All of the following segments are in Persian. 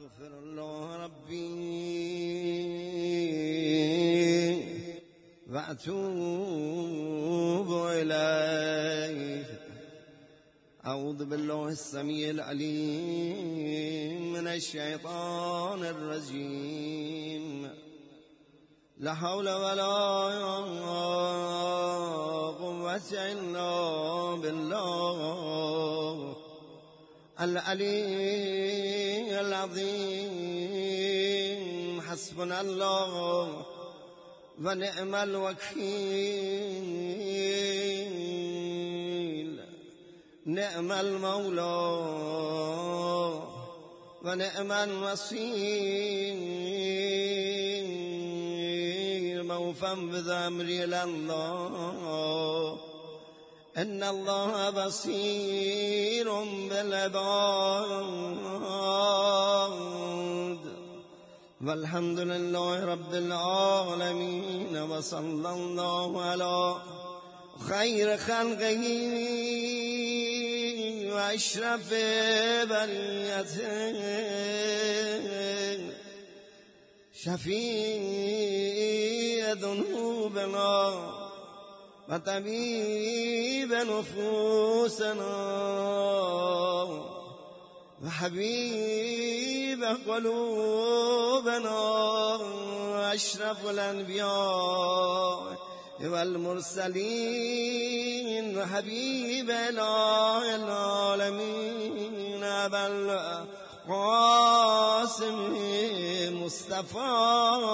أستغفر الله ربي وأتوب إليه. أعوذ بالله السميع العليم من الشيطان الرجيم. لا حول ولا قوة إلا بالله العلي العظيم. حسبنا الله ونعم الوكيل، نعم المولى ونعم الوصير. موفى بأمري إلى الله، إن الله بصير بالعباد. والحمد لله رب العالمين، وصلى الله على خير خلقه وأشرف بريته، شفيع ذنوبنا وطبيب نفوسنا وحبيب قلوبنا، أشرف الأنبياء والمرسلين وحبيب إله العالمين، أبا القاسم مصطفى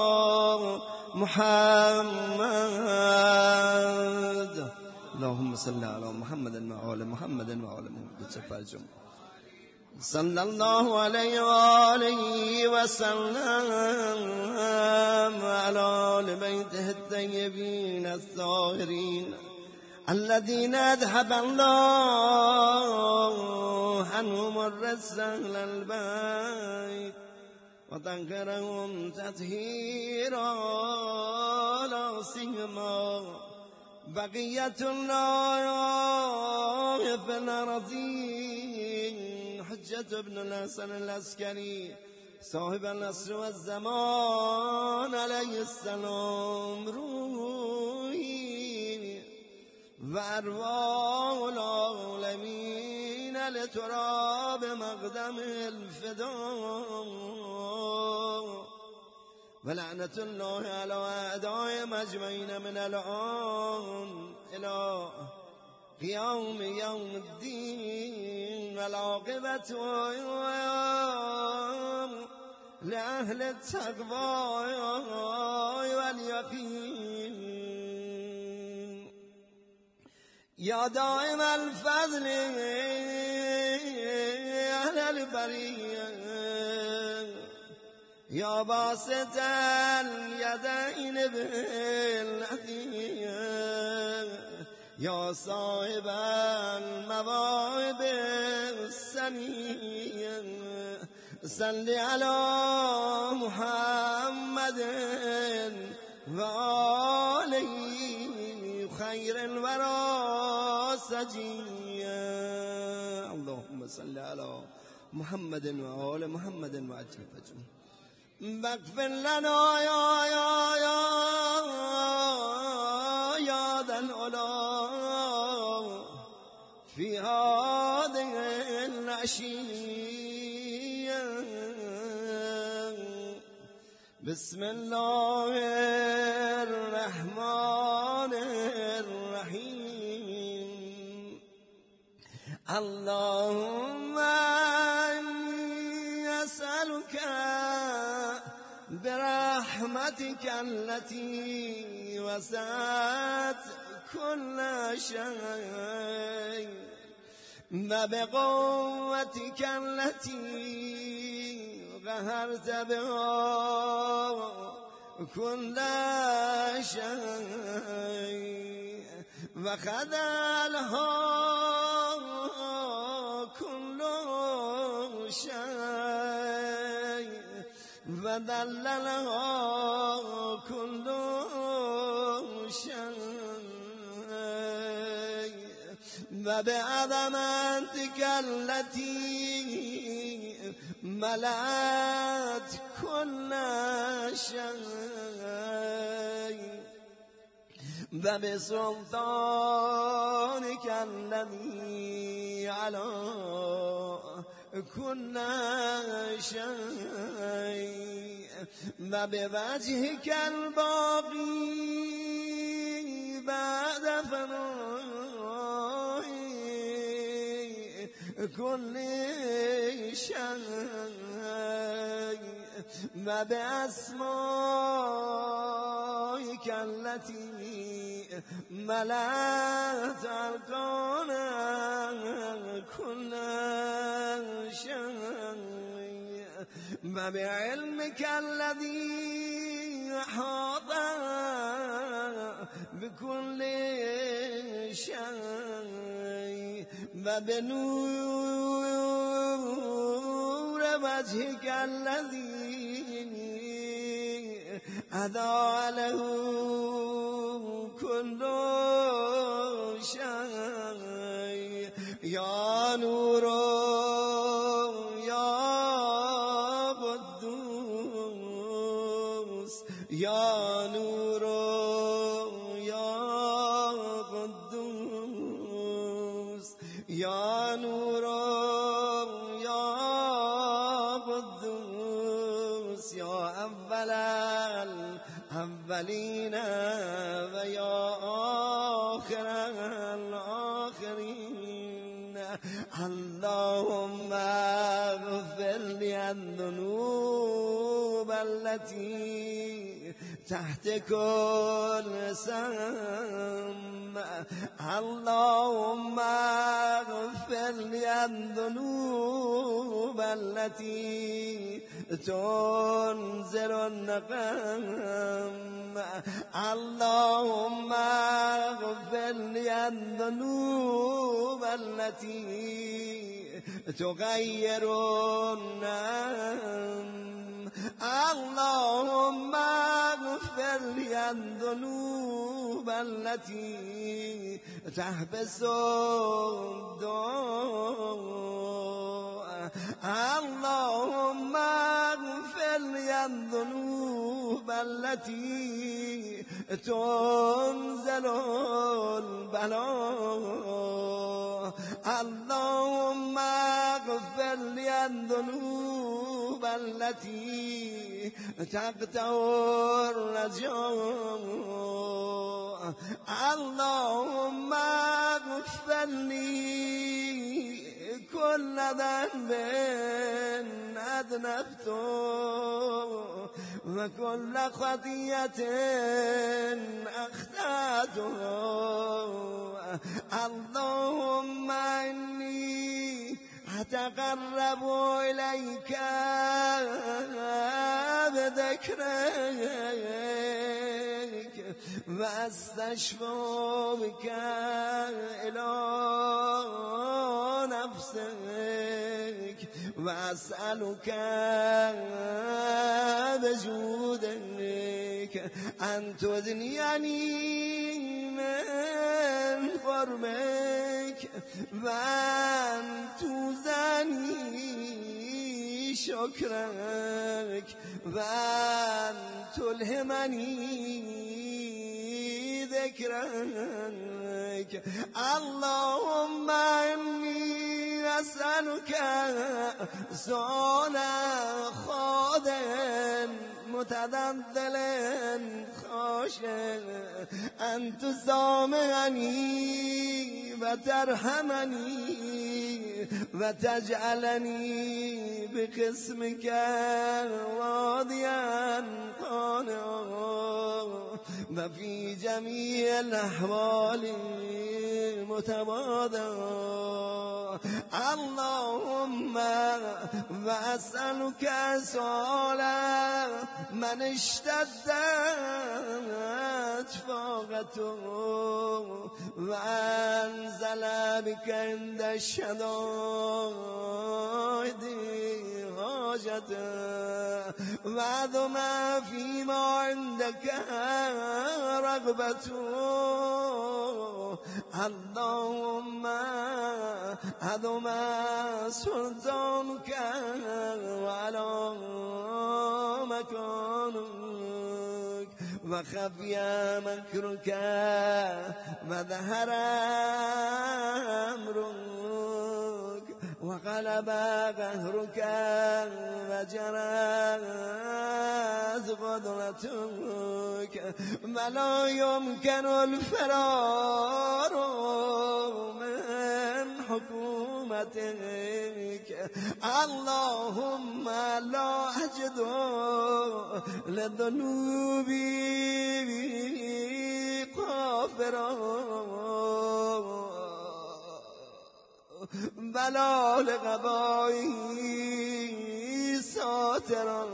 محمد. اللهم صل على محمد وعلى محمد وعلى محمد. صلى الله عليه وآله وسلم على آل بيته الطيبين الطاهرين الذين أذهب الله عنهم الرجس أهل البيت وطهرهم تطهيرا. لا سيما بقية الله في الأرضين، حجة بن الحسن العسكري صاحب العصر والزمان عليه السلام، روحي وأرواح العالمين لتراب مقدم الفداء. ولعنة الله على أعدائهم أجمعين من الآن إلى قيام يوم الدين. والعاقبة لأهل التقوى واليقين. يا دائم الفضل أهل البرية، يا باسط اليدين بالعطية، يا صاحب المواهب السنية، صل على محمد وآله خير الورى سجيا. اللهم صل على محمد وآل محمد وعجل فجره. واغفر لنا يا ذا العلا في هذه العشية. بسم الله الرحمن الرحيم. اللهم أسألك برحمتك التي وسعت كل شيء، وبقوتك التي قهرت بها كل شيء، وخذلها كل شيء، وذللها كل شيء، وبعظمتك التي ملأت كل شيء وبسلطانك الذي على كل شيء وبوجهك الباقي بعد فناء كل شيء وبأسمائك التي ملأت أركان كل شيء وبعلمك الذي أحاط بكل شيء وبنور وجهك الذي أضاء له كل شيء يا نور يا قدوس يا نور يا قدوس يا نور يا قدوس يا أول الأولين ويا آخر الآخرين اللهم اغفر لي الذنوب التي تحت كل سم اللهم اغفر لي الذنوب التي تنزل النقم اللهم اغفر لي الذنوب التي تغير النم اللهم اغفر لي الذنوب التي تحبس الضوء اللهم اغفر لي الذنوب التي تنزل البلاء اللهم اغفر لي الذنوب التي تقطع الرجاء اللهم اغفر لي كل ذنب أذنبته وكل خطيئة أخطأته اللهم إني أتقرب إليك بذكرك وأستشفى بك إلى نفسك وأسألك بجودك أن تدنيني من قربك وأن توزني شكرك وأن تلهمني ذكرك اللهم إني أسألك سؤال خاضع متذلل خاشع أن تسامحني وترحمني وتجعلني بقسمك راضيا قانعا وفي جميع الأحوال متواضعا اللهم وأسألك سؤال من اشتدت فاقته وأنزل بك عند الشدائد حاجته وعظم فيما عندك رغبته اللهم عظم سلطانك وعلى مكانك وخفي مكرك وظهر أمرك وغلب قهرك وجرت قدرتك ولا يمكن الفرار من حكومتك اللهم لا أجد لذنوبي غافرا بلا لقضائي ساترا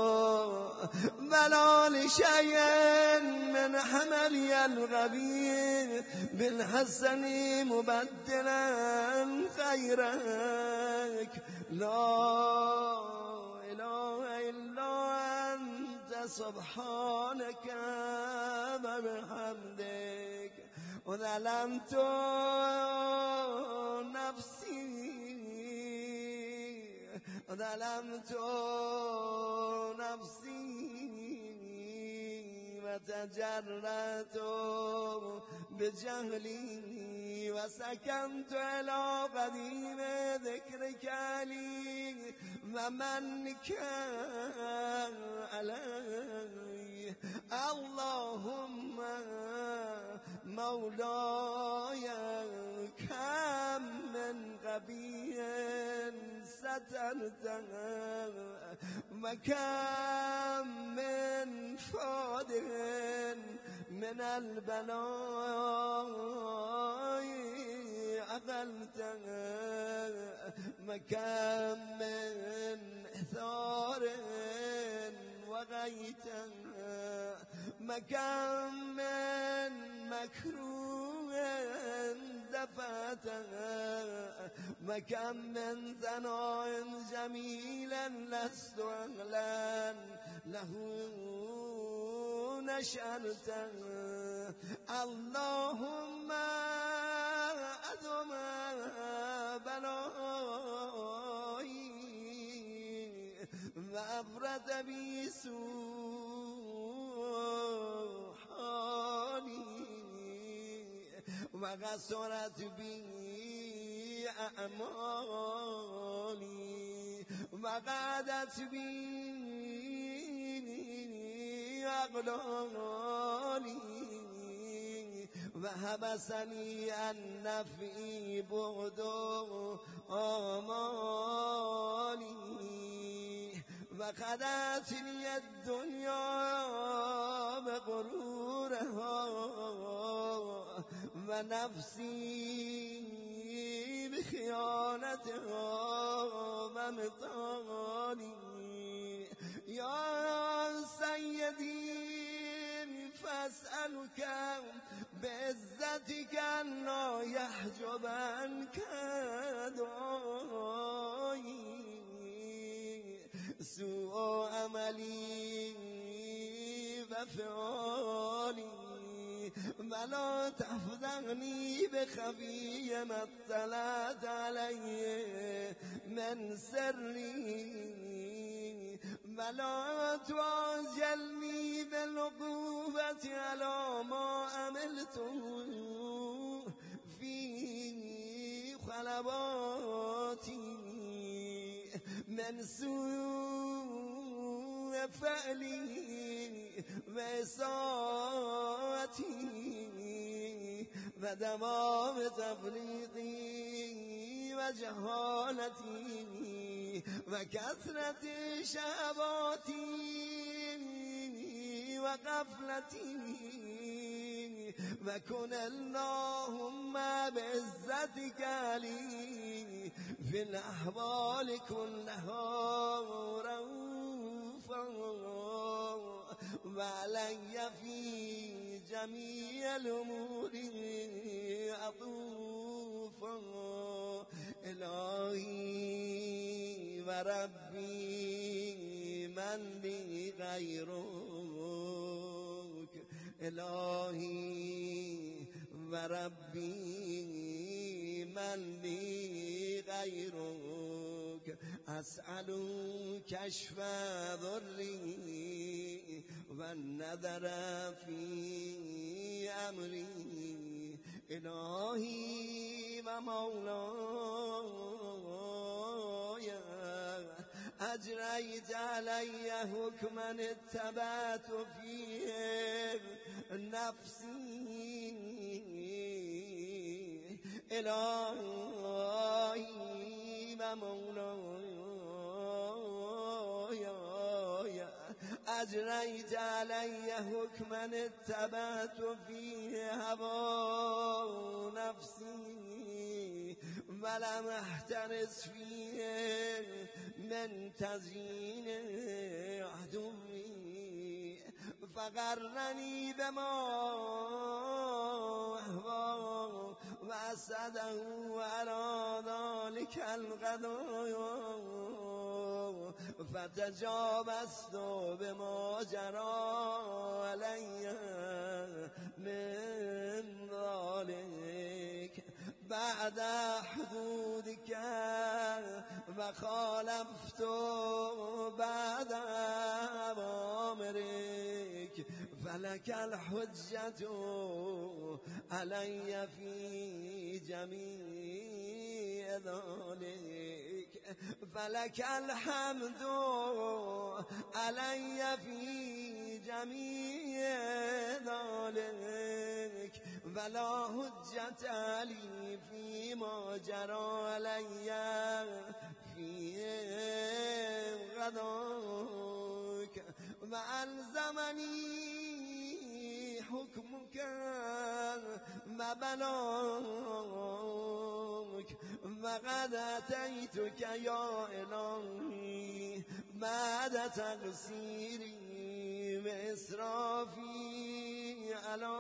بلا لشيء من حملي الغبي بالحسن مبدلا خيرك لا إله إلا أنت سبحانك وبحمدك وظلمت نفسي وتجرأت بجهلي وسكنت إلى قديم ذكرك لي ومنك علي اللهم مولاي كم من غبي سترته وكم من فادح من البلاء عقلته وكم من إثار وغيته وكم من مكروه دفعته وكم من ثناء جميل لست أهلا له نشرته اللهم أدم بلائي وأفرد بي سوء حالي وقصرت بي أعمالي وقعدت بي أغلالي وحبسني عن نفعي بعد آمالي وخدعتني الدنيا بغرورها ونفسي بخيانتها ومطالي يا سيدي فاسألك بعزتك أن لا يحجب عنك دعائي سوء عملي وفعالي ولا تفضحني بخفي ما اطلعت عليه من سري ولا تعجلني بالعقوبة على ما عملته في خلواتي من سوء فعلي وإساءتي ودمام تفريطي وجهالتي وكثرة شهواتي وغفلتي وكن اللهم بعزتك لي في الأحوال كلها رؤوفا وعلي في جميع الأمور عطوفا إلهي وربي من لي غيرك إلهي و ربی من لی غیرک اسأل کشف ضری و النظر فی امری الهی و مولای اجریت علی حکما اتبعت فیه نفسی الهی و مولای اجریت علی حکما اتبعت فیه هوا نفسی ولم احترس فیه من تزیین عدوی فقرنی بما اهوا و اسده علی ذلک القضا فتجاوزت بما جرى علی من ذلك بعد حدودك و خالفت بعد اوامرك فلك الحجة علی فی جمیع ذلك فلك الحمد علی فی جمیع ذلك ولا حجة علی فيما جرى علی فی غداك و الزمنی حکمك و بلاك وقد اتیتك یا الهی بعد تقصیری و اسرافی علی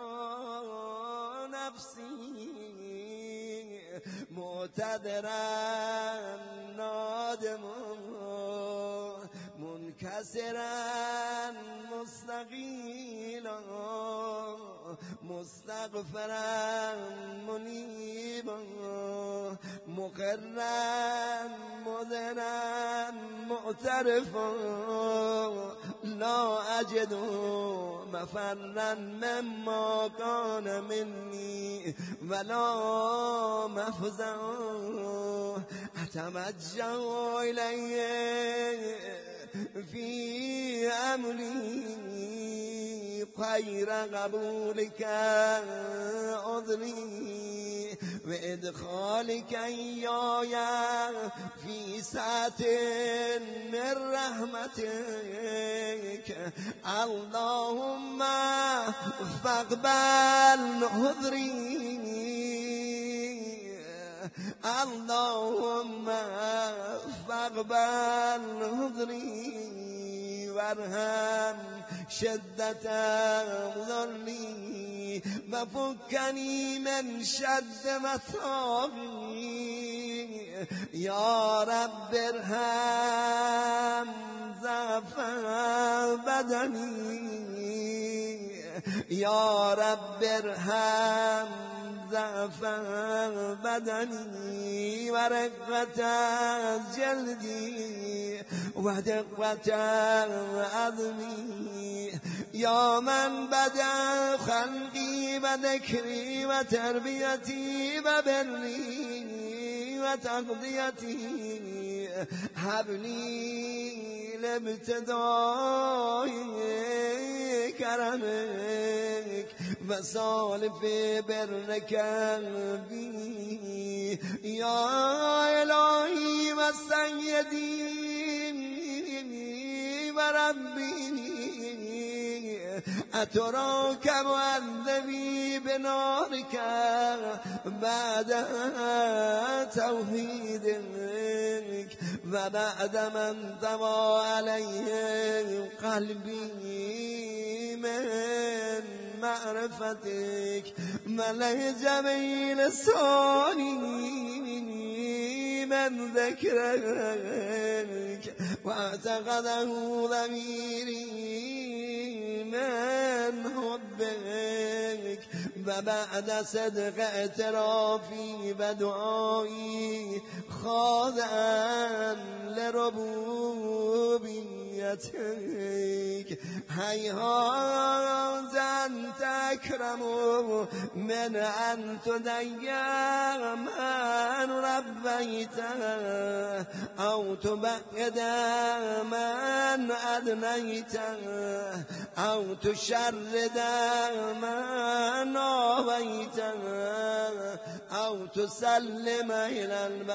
نفسی معتذرا نادما منكسرا مستقيلا مستغفرا منيبا مقرا مذنا معترفا لا أجد مفرا مما كان مني ولا مفزا أتوجه إليه في أمري خير قبولك عذري وإدخالك إياي في سعة من رحمتك اللهم فاقبل عذري اللهم فاقبل عذري وارحم شدة ضري وفكني من شد مطابي يا رب ارحم ضعف بدني يا رب ارحم ضعف بدني ورقة جلدي ودقة عظمي يا من بدأ خلقي وذكري وتربيتي وبري وتقضيتي هب لي لابتداء كرمك وصالف برك بي يا إلهي وسيدي وربي أتراك معذبي بنارك بعد توحيدك وبعد من طوى عليه قلبي من معرفتك ملهج بين لساني من ذكرك واعتقده ضميري من حبك و بعد صدق اعترافی و دعایی خاضعا لربوبیتک هیهات ان تکرم من ان تضیع من ربیته او تبعد من ادنیته او تشرد من آویته او تسلم الى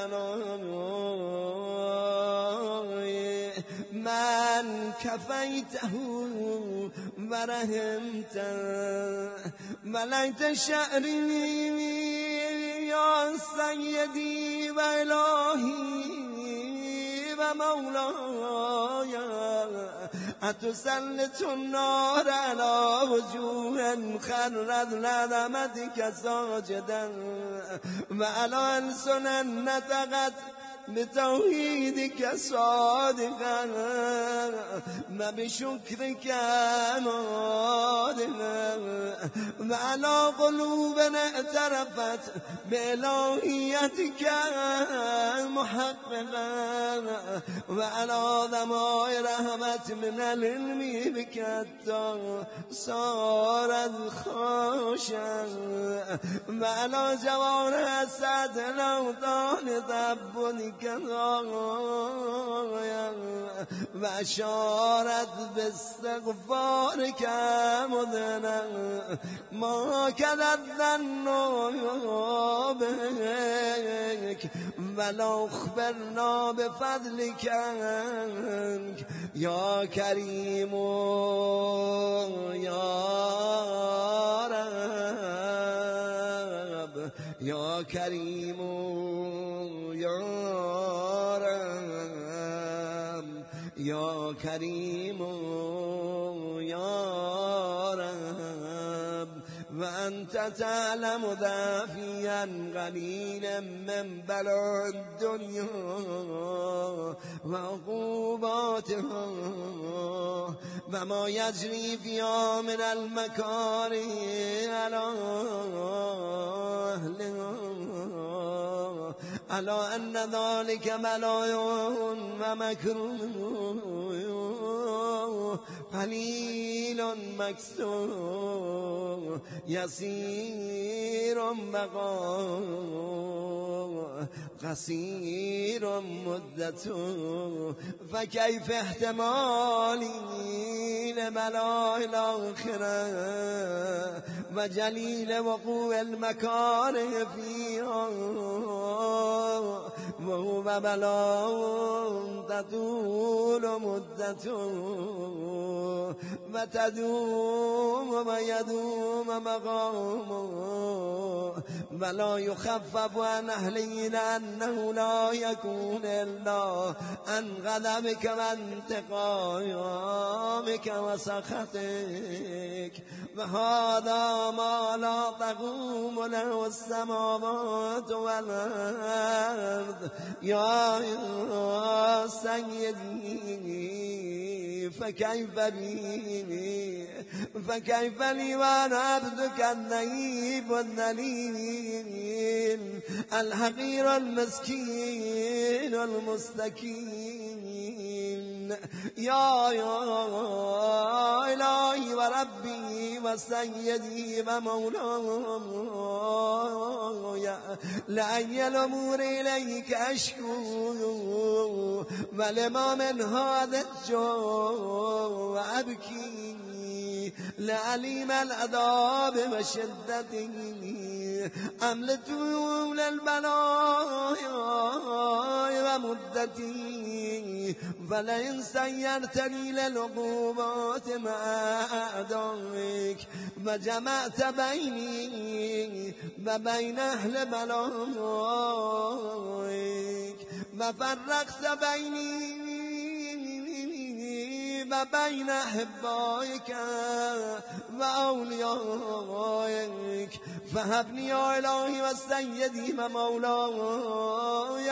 البلاء من کفیته و رحمته ملکت شعری یا سیدی و الهی و مولاي أتسلط النار على وجوه خرت لعظمتك ساجدا وعلى ألسن نطقت بتوحيدك صادقا وبشكرك مادنا وعلى قلوب اعترفت بإلهيتك محققا وعلى ضمائر رحمت من العلم بك حتى صارت خاشعا وعلى جوارح السعد الأوطان تعبدك وأشارت باستغفارك مذنا ما كان الظن بك ولا أخبرنا بفضلك يا كريم يا رب يا كريم يا رب يا كريم يا رب وأنت تعلم دافيا قليلا من بلاء الدنيا وعقوباتها وما يجري فيها من المكاره على أهلها ألا أن ذلك بلاء ومكروه قليل مكسور يسير بقاء قصير مدة فكيف احتمالي لبلاء الآخرة وجليل وقوع المكاره فيها وهو بلاء تطول مدته وتدوم ويدوم مقامه ولا يخفف عن أهله لأنه لا يكون إلا عن غضبك وانتقامك وسخطك وهذا ما لا تقوم له السماوات والأرض يا سيدي فكيف بي فكيف لي وأنا عبدك الضعيف والذليل الحقير المسكين المستكين يا إلهي وربي وسيدي ومولاي لأي الأمور إليك أشكو ولما من هذا الجو أبكي لعليم العذاب وشدته أملت طول البلاء ومدتي فلئن سيرتني للعقوبات مع أعدائك وجمعت بيني وبين أهل بلائك وفرقت بيني وبين أحبائك وأوليائك فهبني يا إلهي وسيدي ومولاي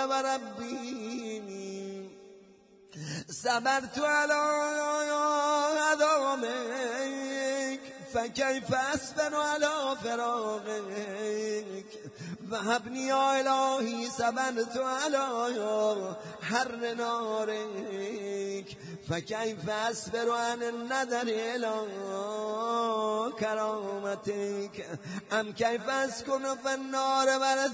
وربي صبرت على عذابك فكيف أصبر على فراقك وهبني يا إلهي صبرت على حر نارك فكيف أصبر عن النظر إلى كرامتك أم كيف أسكن في النار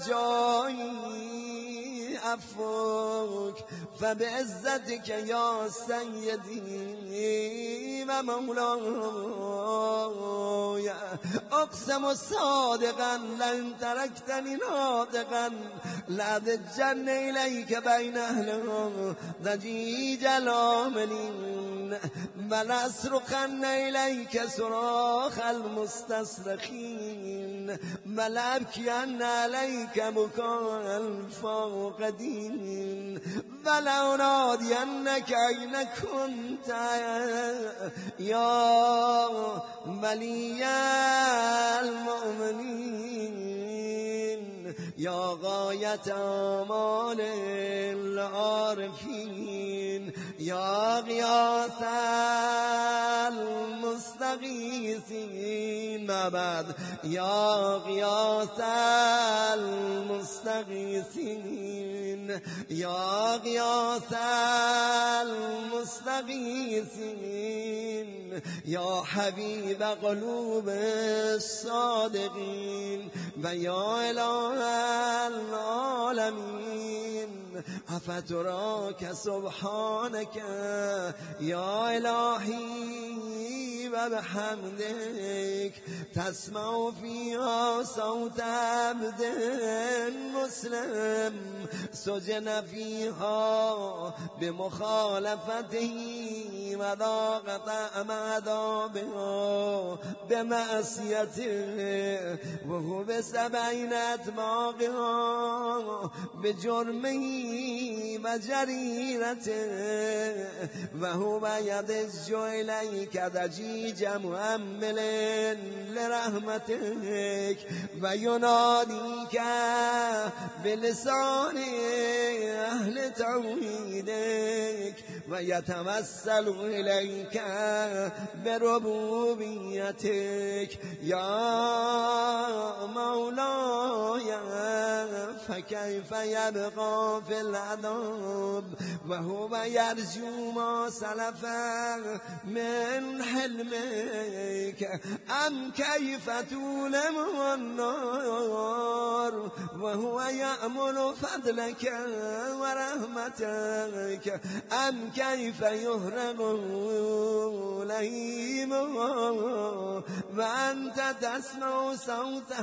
ورجائي عفوك فبعزتك يا سيدي ومولاي أقسم صادقا لئن تركتني ناطقا لأضجن إليك بين أهلها ضجيج العاملين ولأصرخن إليك صراخ المستصرخين ولأبكين عليك بكاء الفاقدين ولأنادينك أين كنت يا ولي المؤمنين يا غاية آمال العارفين يا غياث المستغيثين ما بعد يا غياث المستغيثين يا غياث المستغيثين يا حبيب قلوب الصادقين ويا إله العالمين أفتراك سبحانك يا إلهي وبحمدك تسمع فيها صوت عبد مسلم سجن فيها بمخالفته وذاق طعم عذابها بمعصيته وهو بسبعين أطباقها بجرمه وجريرته وهو يضج إليك ضجيج مؤمل لرحمتك ويناديك بلسان أهل توحيدك ويتوسل إليك بربوبيتك يا مولاي فكيف يبقى في العذاب وهو يرجو ما سلف من حلمك أم كيف تولم النار وهو يأمل فضلك ورحمتك أم كيف يهرب لئيمه وأنت تسمع صوته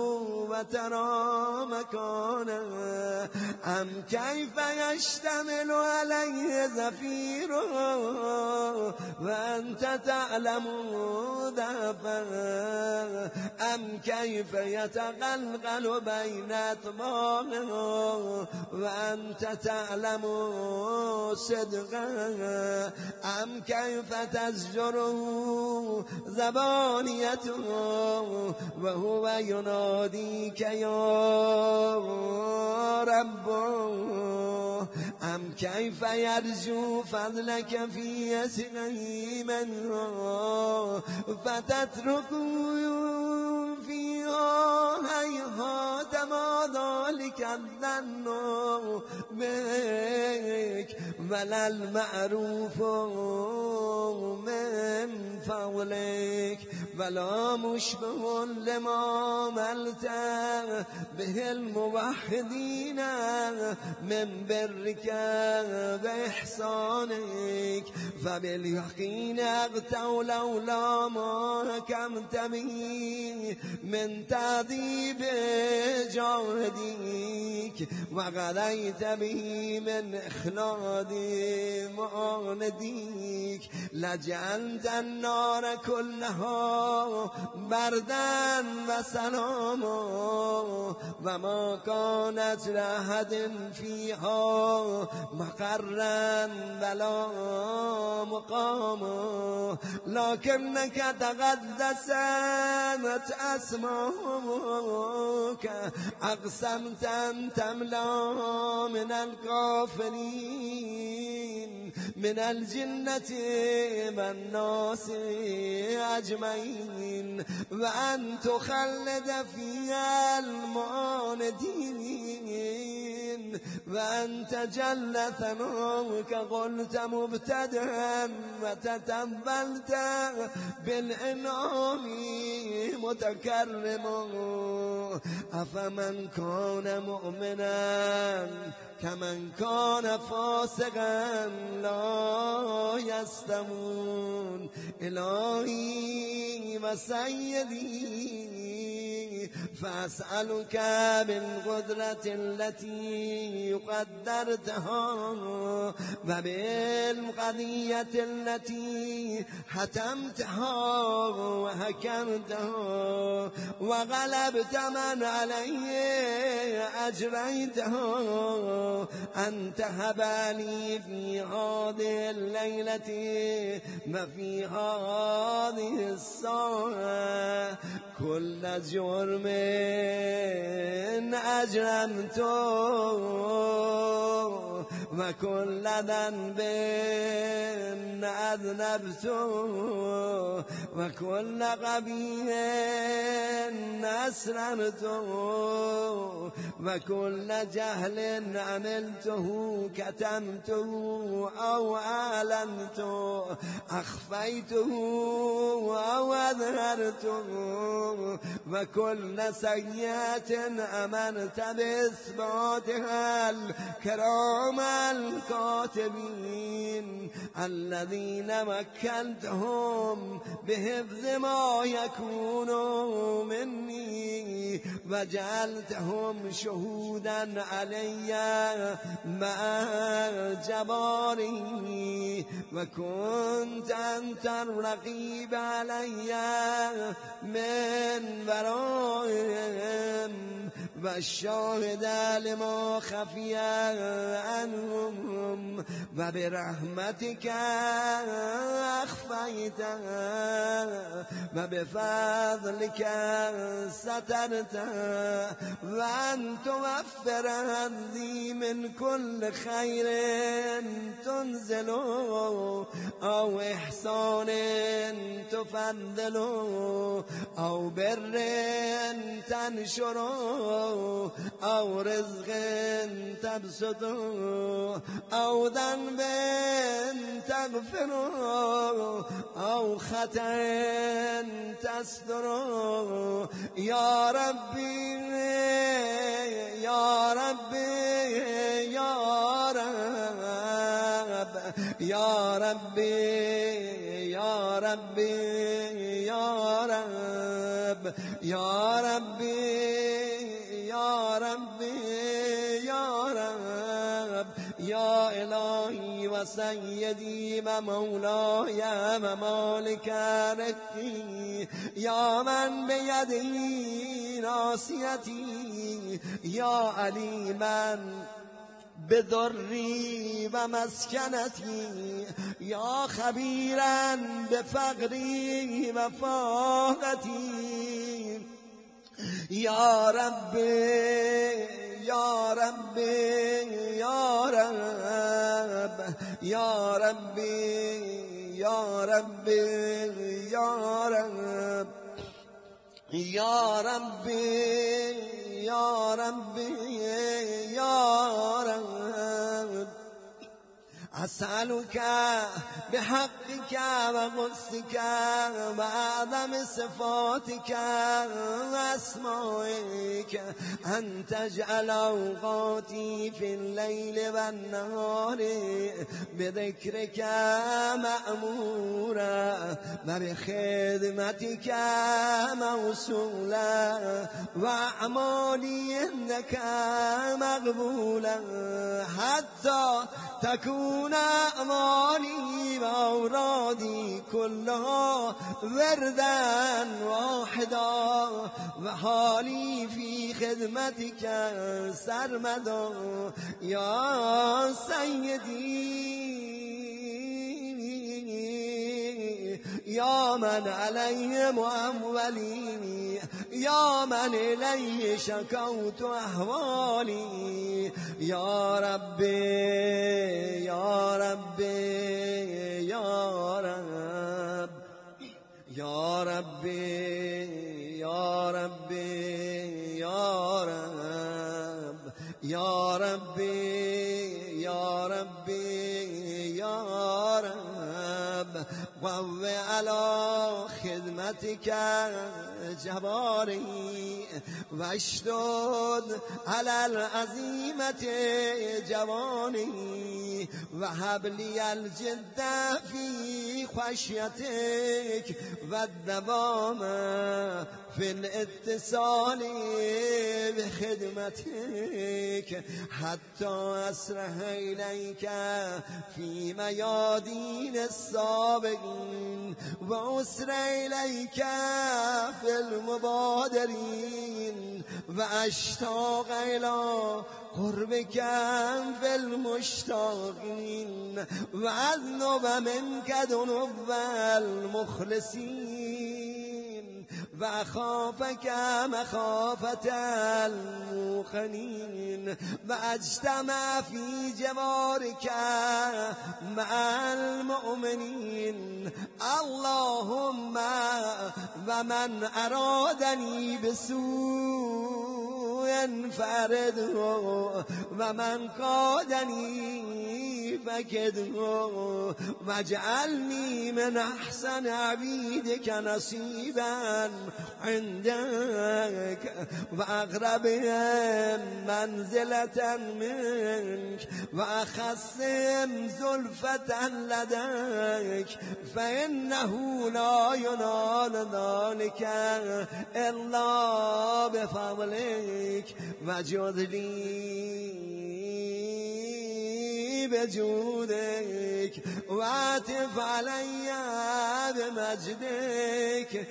وترى مكانه أم كيف يشتمل عليه زفيره وأنت تعلم ضعفه أم كيف يتقلقل بين أطباقه وأنت تعلم صدقه أم كيف تزجره زبانيته وهو يناديك يا رب أم كيف يرجو فضلك في يسره منه فتتركه فيها هيهات ما ذلك الظن بك ولا المعروف من فضلك ولا مشبه لما ملت به الموحدين من برك بإحسانك فباليقين أغتوا لولا ما حكمت به من تعذيب جاهديك وغليت به من إخلاد معانديك لجعلت النار كلها بردا وسلاما وما كانت لأحد فيها مقرا ولا مقاما لكنك تقدست أسماؤك أقسمت أن تملأ من الكافرين من الجنة والناس أجمعين وأن تخلد فيها المعاندين وأن تجل ثناك قلت مبتدئا وتتبلت بالإنعام متكرما أفمن كان مؤمنا كمن كان فاسقا لا يستوون إلهي وسيدي فأسألك بالقدرة التي قدرتها وبالقضية التي حتمتها وحكمتها وغلبت من عليه أجريتها أن تهب لي في هذه الليلة وفي هذه الساعة كل جرم أجرمته وكل ذنب أذنبته وكل قبيح أسررته وكل جهل عملته كتمته أو أعلنته أخفيته أو أظهرته وكل سيئة أمرت بإثباتها الكرام الكاتبين الذين وكلتهم بحفظ ما يكون مني وجعلتهم شهودا علي مع جباري وكنت أنت الرقيب علي من ورائهم والشاهد لما خفي عنهم وبرحمتك أخفيتها وبفضلك سترتها وأن توفر لي من كل خير تنزل أو إحسان تفضل أو بر تنشر أو رزق تبسط أو ذنب تغفر أو خطأ تستر يا ربي يا ربي يا رب يا ربي يا ربي يا رب يا ربي يا ربي يا رب يا إلهي وسيدي ومولاي ومالك رزقي يا من بيده ناصيتي يا عليما بضري ومسكنتي يا خبيرا بفقري وفاقتي يا ربي يا ربي يا رب يا ربي يا ربي يا رب يا ربي يا ربي يا رب أسألك بحقك وقدسك وأعظم صفاتك وأسمائك أن تجعل أوقاتي في الليل والنهار بذكرك مأمورا وبخدمتك موصولا وأعمالي عندك مقبولا حتى تكون أعمالي وأورادي كلها وردا واحدا وحالي في خدمتك سرمدا يا سيدي يا من عليهم أمولي يا من إليه شكوت أحوالي يا ربي يا ربي يا رب یا ربی یا ربی یا رب یا ربی یا ربی یا رب قوّ علی خدمتك جواری واشدد علی العزیمة جوانی وهب لی الجد فی خشیتک والدوام فی الاتصال بخدمتك حتی اسرح الیک فی میادین السابقین و اسرع الیک فی المبادرین و اشتاق الی قربك في المشتاقين وأذنب منك ذنوب المخلصين وأخافك مخافة الموقنين وأجتمع في جوارك مع المؤمنين اللهم ومن أرادني بسوء فارده ومن قادني فكده واجعلني من أحسن عبيدك نصيبا عندك وأقربهم منزلة منك وأخصهم زلفة لديك فإنه لا ينال ذلك إلا بفضلك وجد لي بجودك وعطف علي بمجدك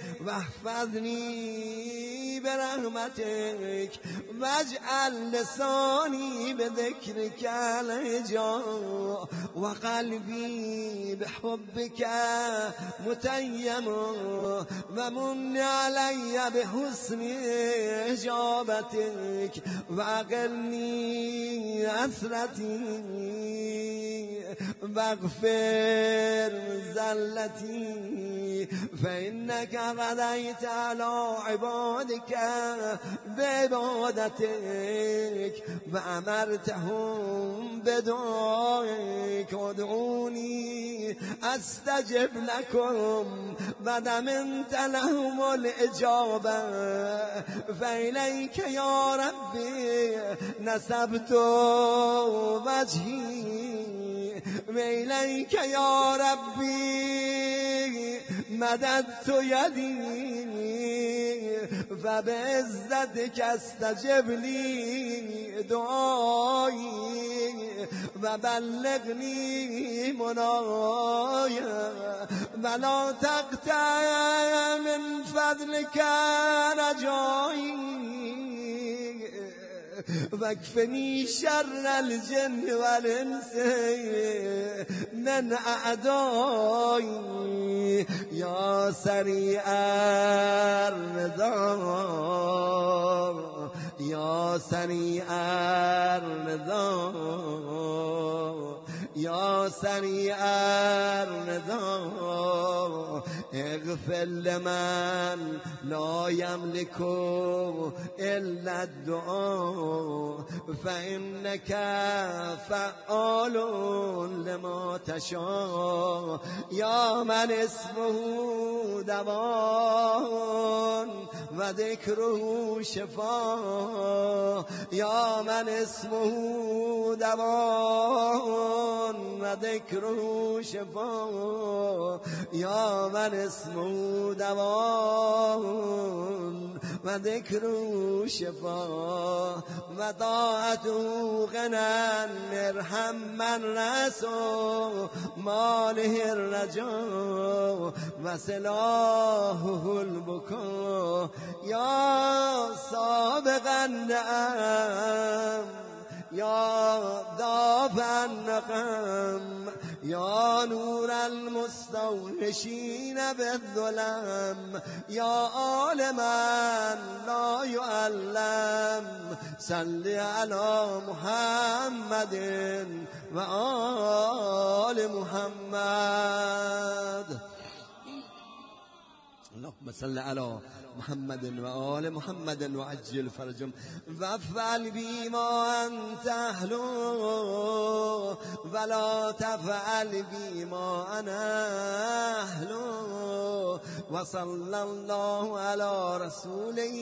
واحفظني برحمتك واجعل لساني بذكرك لجاء وقلبي بحبك متيم ومن علي بحسن إجابتك وأقلني أسرتي واغفر زلتي فإنك غديت على عبادك بعبادتك وأمرتهم بدعائك ادعوني أستجب لكم وضمنت لهم الإجابة فإليك يا ربي نسبت وجهي وإليك يا ربي مددت يدي فبعزتك استجب لي دعائي وبلغني مناي ولا تقطع من فضلك رجائي واكفني شر الجن والإنس من أعدائي يا سريع الرضا يا سريع الرضا يا سريع الرضا اغفر لمن لا يملك إلا الدعاء فإنك فعال لما تشاء يا من اسمه دواء وذكره شفاء يا من اسمه دواء وذكره شفاء يا من اسمه دواء وذكره شفاء وطاعته غنى ارحم من رسوا ماله الرجاء وسلاحه البكاء يا سابق النعم يا دافع النقم يا نور المستوحشين بالظلم يا عالما لا يعلم صل على محمد وآل محمد اللهم صل على محمد وآل محمد وعجل فرجهم وافعل بما أنت أهله ولا تفعل بما أنا أهله وصلى الله على رسوله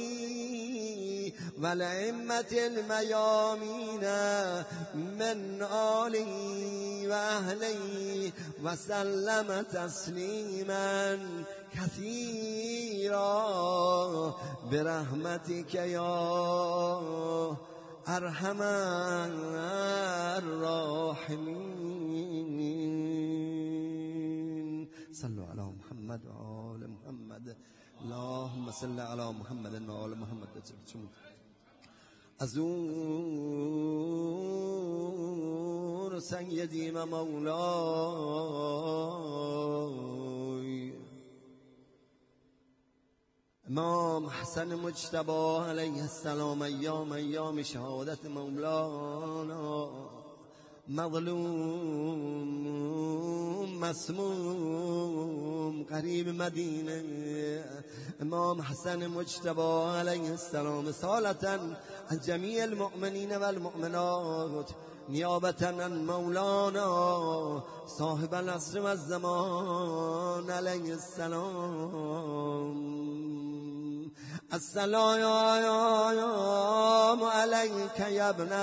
والأئمة الميامين من آله وأهله وسلم تسليما كثيرا برحمتك يا أرحم الراحمين. صلوا على محمد وآل محمد. اللهم صل على محمد وآل محمد. أزور سيدي ومولاي امام حسن مجتبی علیه السلام ایام شهادت مولانا مظلوم مسموم قریب مدینه امام حسن مجتبی علیه السلام صالة عن جميع المؤمنين والمؤمنات نیابة عن مولانا صاحب العصر والزمان علیه السلام. السلام عليك يا ابن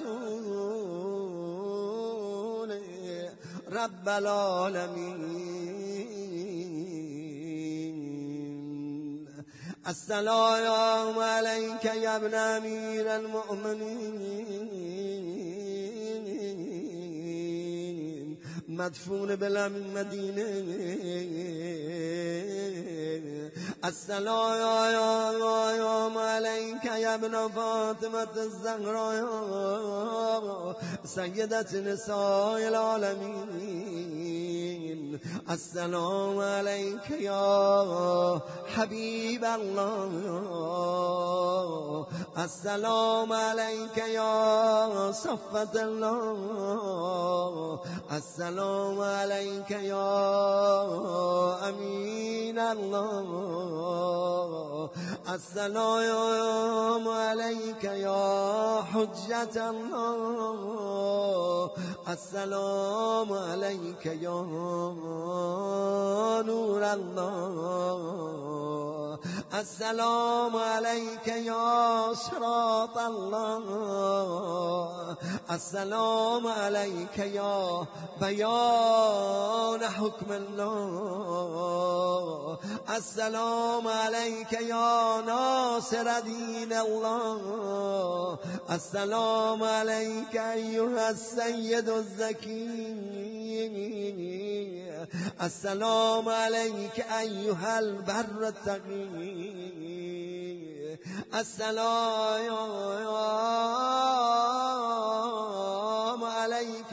رسول رب العالمين. السلام عليك يا ابن أمير المؤمنين مدفون بالمدينة. السلام عليك يا ابن فاطمة الزهراء سيدة نساء العالمين. السلام عليك يا حبيب الله. السلام عليك يا صفة الله. السلام عليك يا أمين الله. السلام عليك يا حجة الله. السلام عليك يا نور الله. السلام عليك يا صراط الله. السلام عليك يا بيان حكم الله. السلام عليك يا ناصر دين الله. السلام عليك أيها السيد الزكي. السلام عليك أيها البر التقي. السلام عليك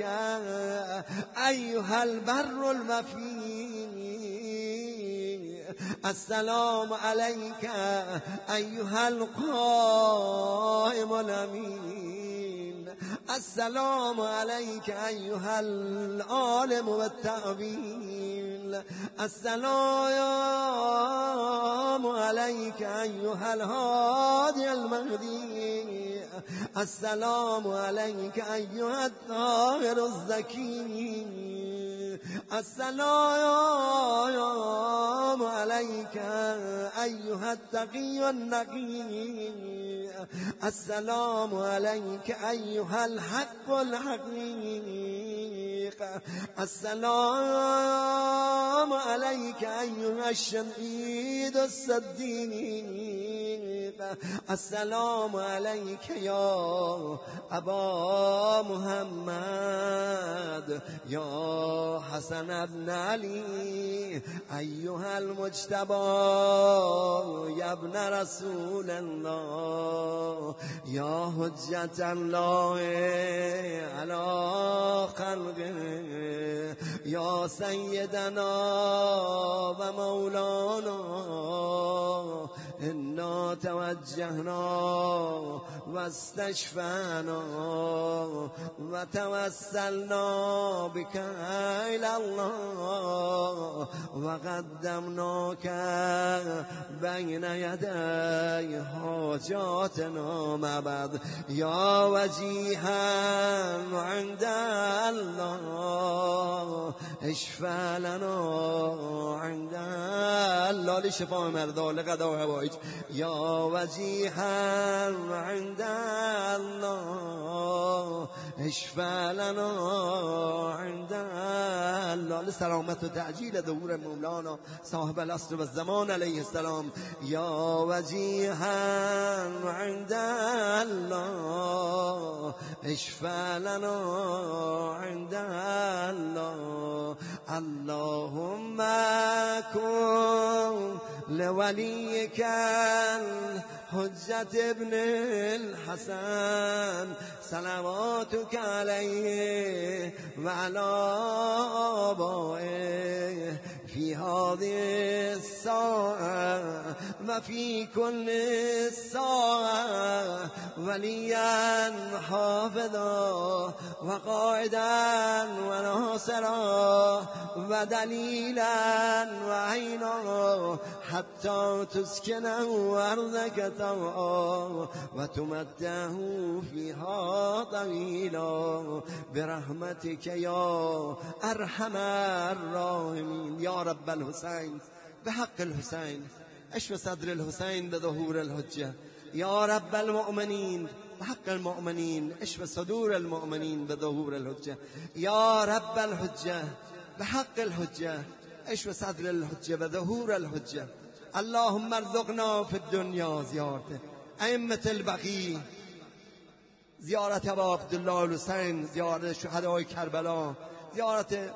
أيها البر الوفي. السلام عليك أيها القائم الأمين. السلام عليك أيها العالم والتأويل. السلام عليك أيها الهادي المهدي. السلام عليك أيها الطاهر الزكي. السلام عليك أيها التقي النقي. السلام عليك أيها الحق الحقيق. السلام عليك أيها الشهيد الصديق. السلام عليك يا أبا محمد يا حسن بن علي أيها المجتبى يا ابن رسول الله يا حجة الله على خلقه يا سيدنا ومولانا إنا توجهنا واستشفعنا وتوسلنا بك إلى الله وقدمناك بين يدي حاجاتنا. ما بعد يا وجيها عند الله اشفع لنا عند الله لشفاء مرضى لقضاء حوائج. يا وجيها عند الله اشفع لنا عند الله لسلامة وتعجيل ظهور مولانا صاحب العصر والزمان عليه السلام. يا وجيها عند الله اشفع لنا عند الله. اللهم كن لوليك الحجة ابن الحسن صلواتك عليه وعلى آبائه في هذه الساعة وفي كل الساعة وليا حافظا وقائدا وناصرا ودليلا وعينا حتى تسكنه أرضك طوعا وتمتعه فيها طويلا برحمتك يا أرحم الراحمين. يا رب الحسين بحق الحسين اشف صدر الحسين بظهور الحجة. يا رب المؤمنين بحق المؤمنين اشف صدور المؤمنين بظهور الحجة. يا رب الحجة بحق الحجة اشف صدر الحجة بظهور الحجة. اللهم ارزقنا في الدنيا زيارته أئمة البقيع، زيارة أبا عبدالله الحسين، زيارة شهداء کربلا، زيارة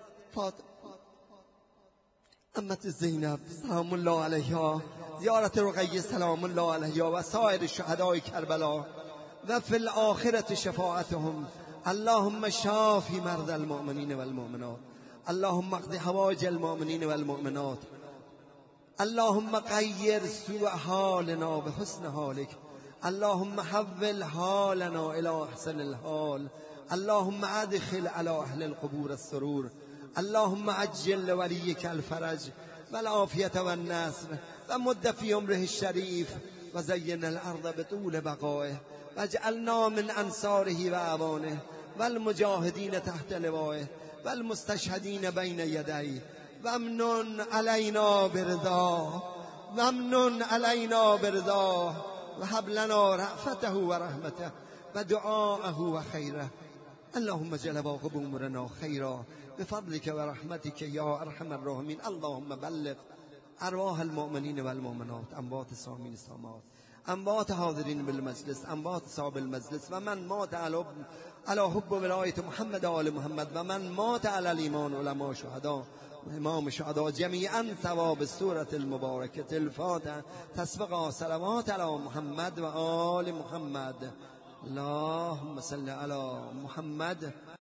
أمة زینب سلام الله علیها، زيارة رقیه سلام الله علیها و سایر شهداء کربلا و في الآخرة شفاعتهم. اللهم شافي مرضى المؤمنين والمؤمنات، اللهم اقض حوائج المؤمنين والمؤمنات، اللهم غير سوء حالنا بحسن حالك، اللهم حول حالنا إلى أحسن الحال، اللهم أدخل على أهل القبور السرور، اللهم عجل لوليك الفرج والعافية والنصر ومد في عمره الشريف وزين الأرض بطول بقائه واجعلنا من أنصاره وأعوانه والمجاهدين تحت لوائه والمستشهدين بين يديه. وامنن علينا برضاه، وامنن علينا برضاه وهب لنا رأفته ورحمته ودعاءه وخيره. اللهم اجعل باقي أمورنا خيرا بفضلك ورحمتك يا أرحم الراحمين. اللهم بلغ أرواح المؤمنين والمؤمنات، أموات الصائمين الصامات، أموات حاضرين بالمجلس، أموات صاحب المجلس، ومن مات على حب ولاية محمد وآل محمد، ومن مات على الإيمان، علماء شهداء وإمام الشهداء جميعا ثواب السورة المباركة الفاتحة تسبق صلوات على محمد وآل محمد. اللهم صل على محمد.